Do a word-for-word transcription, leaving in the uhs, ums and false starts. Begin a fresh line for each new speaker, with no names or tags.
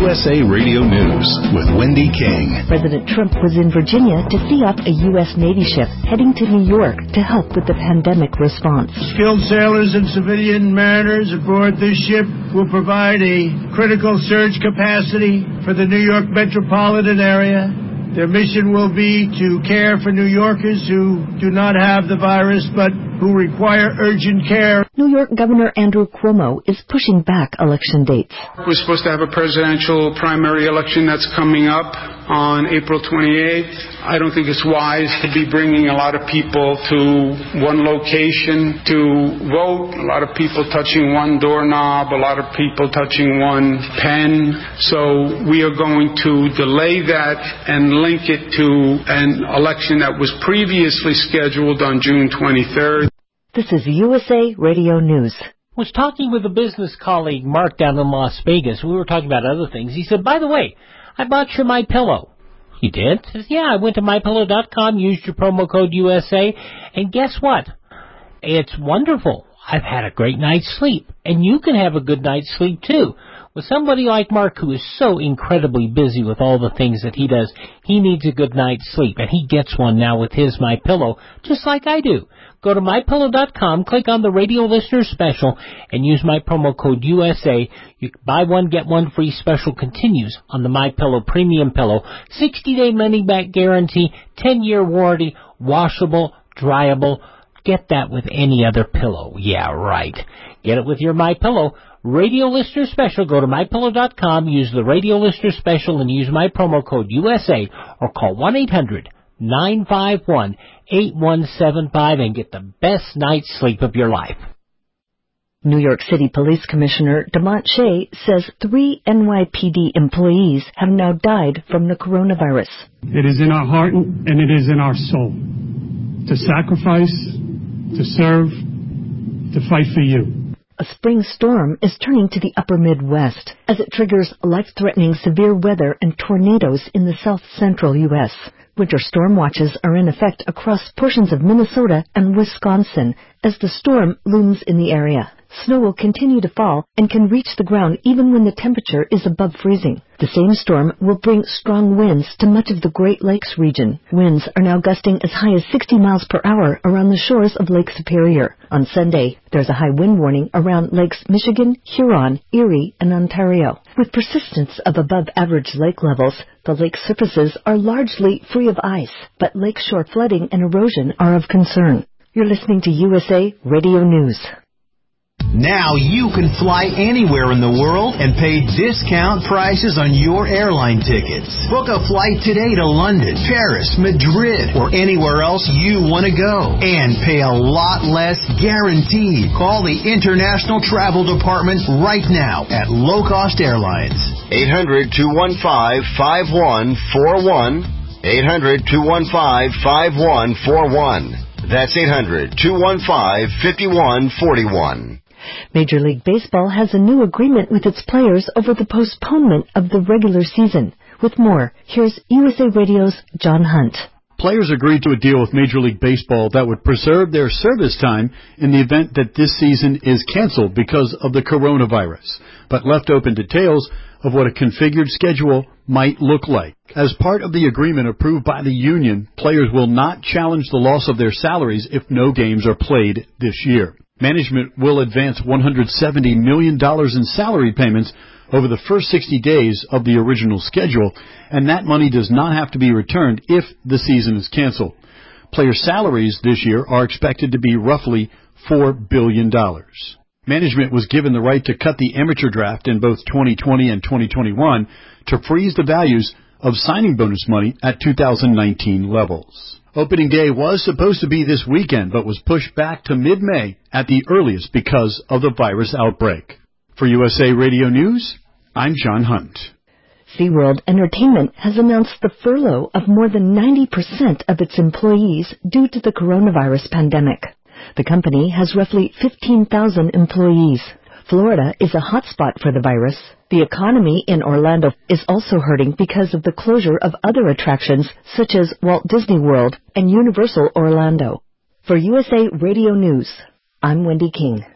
U S A Radio News with Wendy King.
President Trump was in Virginia to see off a U S Navy ship heading to New York to help with the pandemic response.
Skilled sailors and civilian mariners aboard this ship will provide a critical surge capacity for the New York metropolitan area. Their mission will be to care for New Yorkers who do not have the virus but who require urgent care.
New York Governor Andrew Cuomo is pushing back election dates.
We're supposed to have a presidential primary election that's coming up on April twenty-eighth. I don't think it's wise to be bringing a lot of people to one location to vote. A lot of people touching one doorknob, a lot of people touching one pen. So we are going to delay that and link it to an election that was previously scheduled on June twenty-third.
This is U S A Radio News.
Was talking with a business colleague, Mark, down in Las Vegas. We were talking about other things. He said, by the way, I bought your MyPillow. You did? He says, yeah, I went to my pillow dot com, used your promo code U S A, and guess what? It's wonderful. I've had a great night's sleep, and you can have a good night's sleep, too. With somebody like Mark, who is so incredibly busy with all the things that he does, he needs a good night's sleep, and he gets one now with his MyPillow, just like I do. Go to my pillow dot com, click on the radio listener special, and use my promo code U S A. You can buy one, get one free. Special continues on the MyPillow Premium Pillow. sixty-day money-back guarantee, ten-year warranty, washable, dryable. Get that with any other pillow. Yeah, right. Get it with your MyPillow. Radio listener special. Go to my pillow dot com, use the radio listener special, and use my promo code U S A, or call one eight hundred nine five one eight one seven five and get the best night's sleep of your life.
New York City Police Commissioner DeMont Shea says three N Y P D employees have now died from the coronavirus.
It is in our heart and it is in our soul to sacrifice, to serve, to fight for you.
A spring storm is turning to the upper Midwest as it triggers life-threatening severe weather and tornadoes in the south-central U S Winter storm watches are in effect across portions of Minnesota and Wisconsin as the storm looms in the area. Snow will continue to fall and can reach the ground even when the temperature is above freezing. The same storm will bring strong winds to much of the Great Lakes region. Winds are now gusting as high as sixty miles per hour around the shores of Lake Superior. On Sunday, there's a high wind warning around Lakes Michigan, Huron, Erie, and Ontario. With persistence of above-average lake levels, the lake surfaces are largely free of ice, but lakeshore flooding and erosion are of concern. You're listening to U S A Radio News.
Now you can fly anywhere in the world and pay discount prices on your airline tickets. Book a flight today to London, Paris, Madrid, or anywhere else you want to go. And pay a lot less guaranteed. Call the International Travel Department right now at Low Cost Airlines.
eight hundred two one five five one four one. eight hundred two one five five one four one. That's eight hundred two one five five one four one.
Major League Baseball has a new agreement with its players over the postponement of the regular season. With more, here's U S A Radio's John Hunt.
Players agreed to a deal with Major League Baseball that would preserve their service time in the event that this season is canceled because of the coronavirus, but left open details of what a configured schedule might look like. As part of the agreement approved by the union, players will not challenge the loss of their salaries if no games are played this year. Management will advance one hundred seventy million dollars in salary payments over the first sixty days of the original schedule, and that money does not have to be returned if the season is canceled. Player salaries this year are expected to be roughly four billion dollars. Management was given the right to cut the amateur draft in both twenty twenty and twenty twenty-one to freeze the values of signing bonus money at two thousand nineteen levels. Opening day was supposed to be this weekend, but was pushed back to mid-May at the earliest because of the virus outbreak. For U S A Radio News, I'm John Hunt.
SeaWorld Entertainment has announced the furlough of more than ninety percent of its employees due to the coronavirus pandemic. The company has roughly fifteen thousand employees. Florida is a hotspot for the virus. The economy in Orlando is also hurting because of the closure of other attractions such as Walt Disney World and Universal Orlando. For U S A Radio News, I'm Wendy King.